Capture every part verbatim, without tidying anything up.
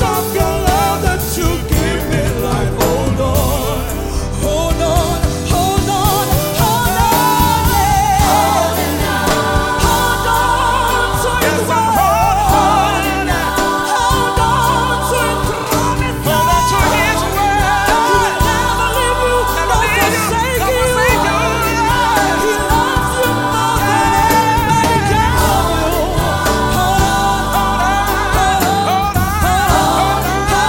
of your love that you give me life. Hold on, hold on, hold on, hold on, yeah. Hold on to your word. Hold on to your promise. Hold on to his word. He will never leave you nor forsake you. He loves you more than anybody can love you. Hold on, hold on, hold on, hold on, hold on,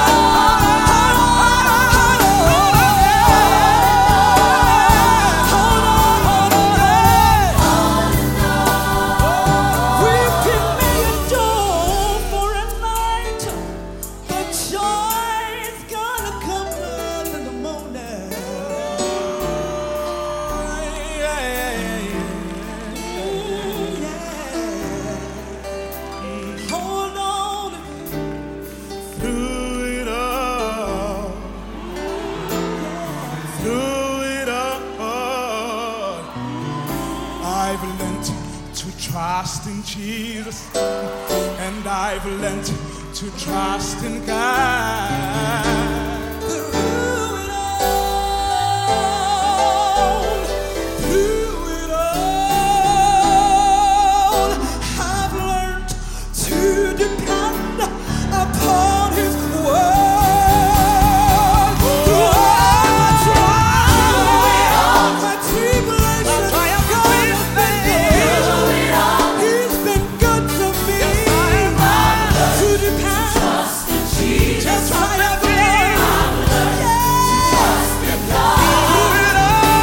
weeping may endure for a night, but joy is gonna come early in the morning. Yeah, yeah, yeah. Hold on through it all, through it all. I've learned to trust in Jesus, and I've learned to trust in God. Through it all, through it all, I've learned to depend upon His word. Through all my trials, my tribulations, God has been good. He's been good to me. To depend, just I have learned. Yeah. Through it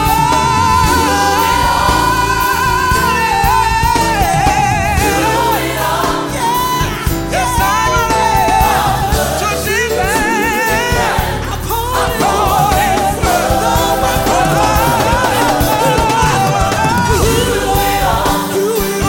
all, yes, I've learned to depend upon His word. Through it all, through it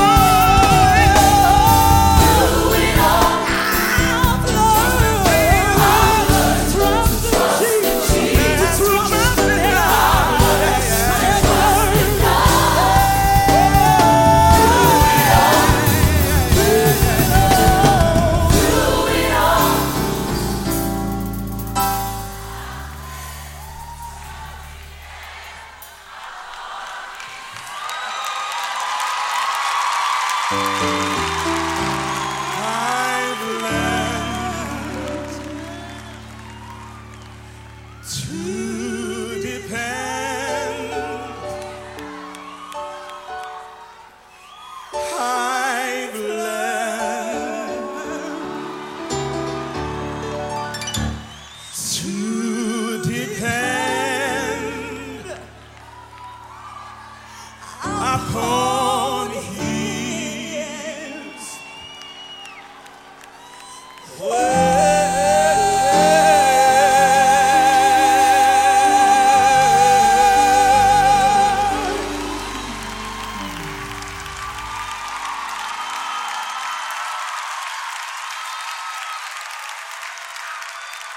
all, I've learned to trust in Jesus, to trust in God. Yes, I have learned. I've learned to depend. I've learned to depend upon